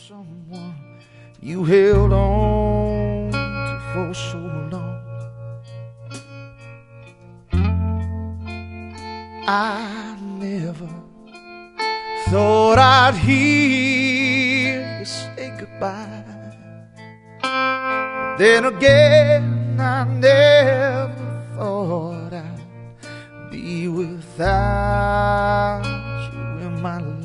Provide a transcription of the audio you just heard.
someone you held on to for so long. I never thought I'd hear you say goodbye. Then again, I never thought I'd be without you in my life.